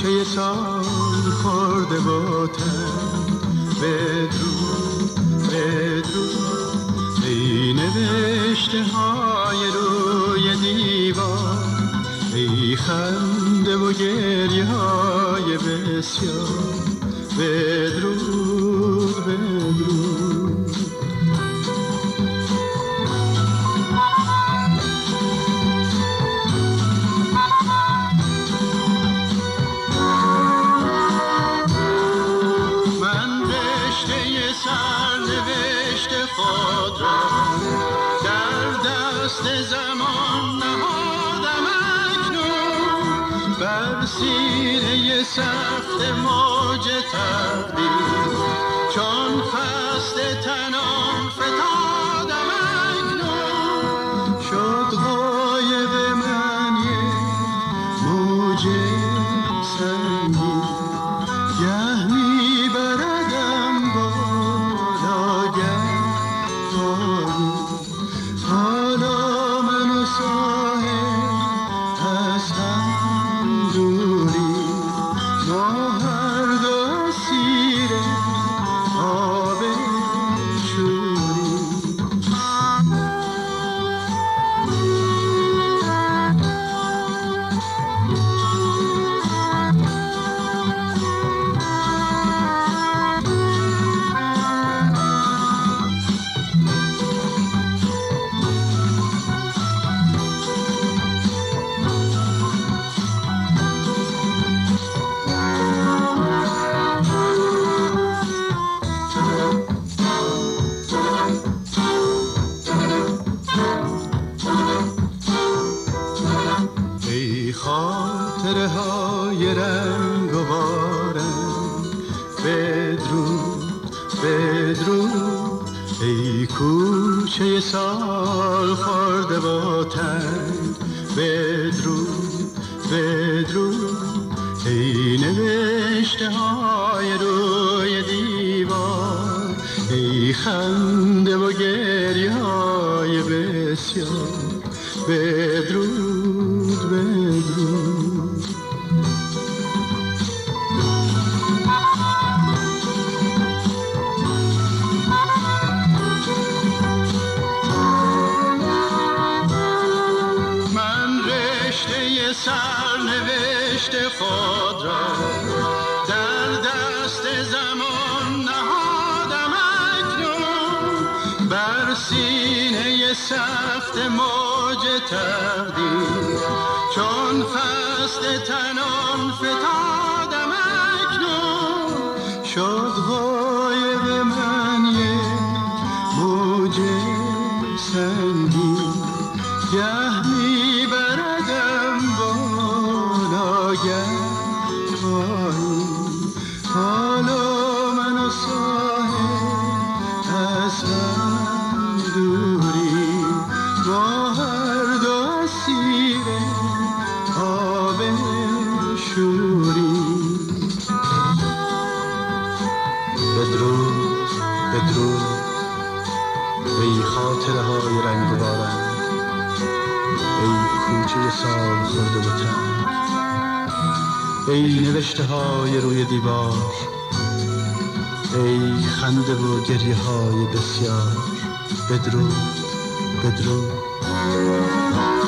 کوچه سال خورده با تن. بدرود بدرود ای نوشته های روی دیوار، ای خنده و گریه های بسیار. بدرود بدرود. من رشته سرنوشت خود را در دست زمان نهادم اکنون، بر سینه سخت موج تقدیر چون فصل تنام فتادم اکنون. شد غایب من یک موج سنگین، گه میبردم بالا گه پایین. حالا من و ساحل از هم دوری، ما هر دو اسیر آب شوری. ای خاطره های رنگ و بارنگ، بدرود بدرود ای کوچه سال خورده با تنگ. بدرود بدرود ای نوشته های روی دیوار، ای خنده و گریه های بسیار. بدرود بدرود. من رشته سرنوشت خود را در دست زمان نهادم اکنون، بر سینه سخت موج تقدیر چون فصل تنام فتادم اکنون. شد غایب من یک موج سنگین، گه میبردم بالا گه پایین. حالا من و ساحل از هم دوری، ما هر دو اسیر آب شوری. بدرود بدرود ای خاطره های رنگ و بارنگ، ای کوچه سال خورده و تنگ، ای نوشته های روی دیوار، ای خنده و گریه های بسیار. بدرود بدرود.